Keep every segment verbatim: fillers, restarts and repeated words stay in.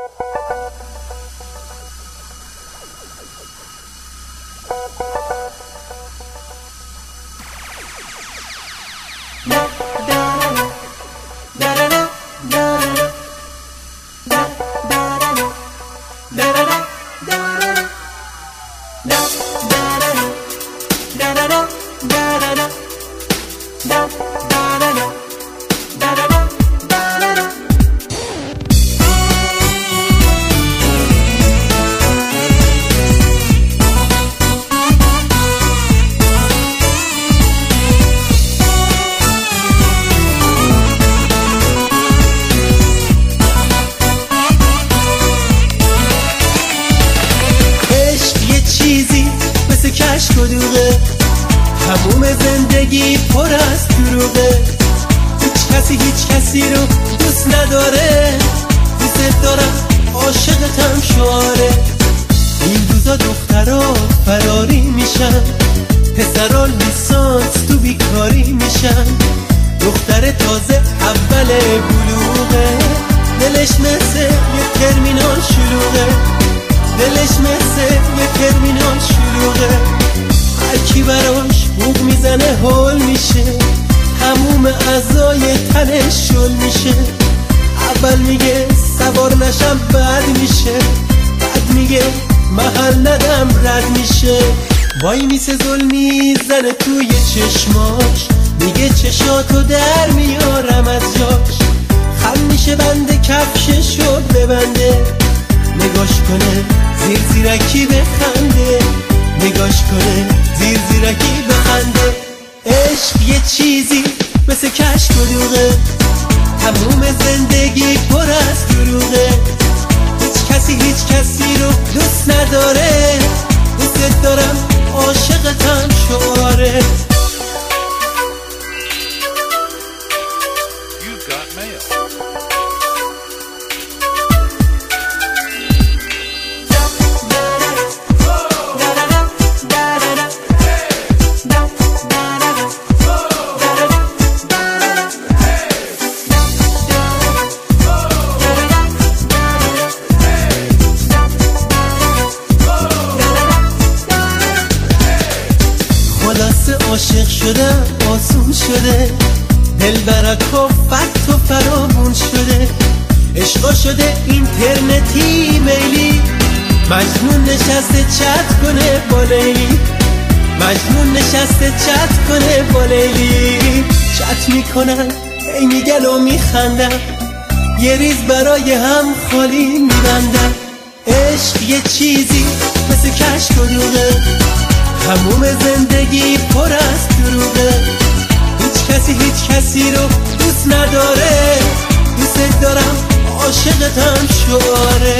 کشک و دوغه، تموم زندگی پر از دروغه. هیچ کسی هیچ کسی رو دوست نداره، دوست دارم عاشقتم شعاره. این روزا دخترها فراری میشن، پسرها لیسانس تو بیکاری میشن. دختر تازه اول بلوغه، دلش مثل یه ترمینال شلوغه، دلش مثل یه ترمینال شلوغه. هرکی براش بوق میزنه هول میشه، تموم اعضای تنش شل میشه. اول میگه سوار نشم بعد میشه، بعد میگه محل ندم رد میشه. وای میسه ظلمی زنه توی چشماش، میگه چشاتو در میارم از جاش. خم میشه بنده کفششو ببنده، نگاش کنه زیر زیرکی بخنده، نگاش کنه زیر زیرکی بخنده. عشق یه چیزی مثل کشک و دوغه، تموم زندگی پر از دروغه. هیچ کسی هیچ کسی رو دوست نداره، دوست دارم عاشقتم شعاره. عاشق شدم آسون شده، دل برکا فت و فرامون شده. عشقا شده اینترنتی میلی، مجنون نشسته چت کنه با لیلی، مجنون نشسته چت کنه با لیلی. چت میکنن ای میگن و میخندن، یه ریز برای هم خالی میبندن. عشق یه چیزی مثل کشک و دوغه، تموم زندگی پر از دروغه. هیچ کسی هیچ کسی رو دوست نداره، دوست دارم عاشقتم شعاره.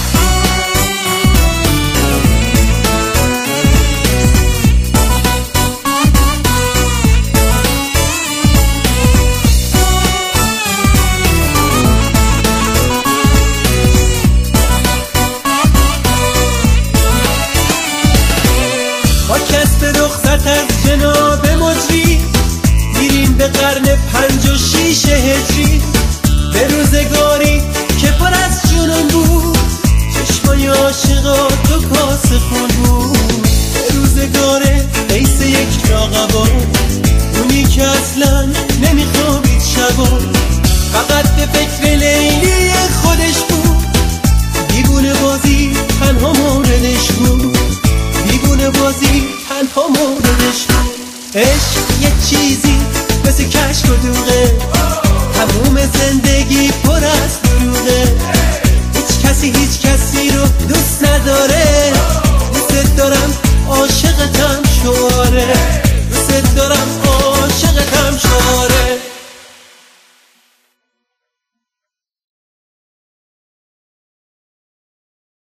با کسب رخصت از جناب مجری، میریم به قرن پنج و شیش هجری. به روزگاری که پر از جنون بود، چشمای عاشقا تو کاسه خون بود. به روزگار قیس یک راقبا، اونی که اصلا نمیخوابید شبا، فقط به فکر لیلی خودش بود. دیوونه بازی تنها موردش بود، دیوونه بازی تنها موردش بود. عشق یه چیزی مثل کشک و دوغه، تموم زندگی پر از دروغه. هیچ کسی هیچ کسی رو دوست نداره،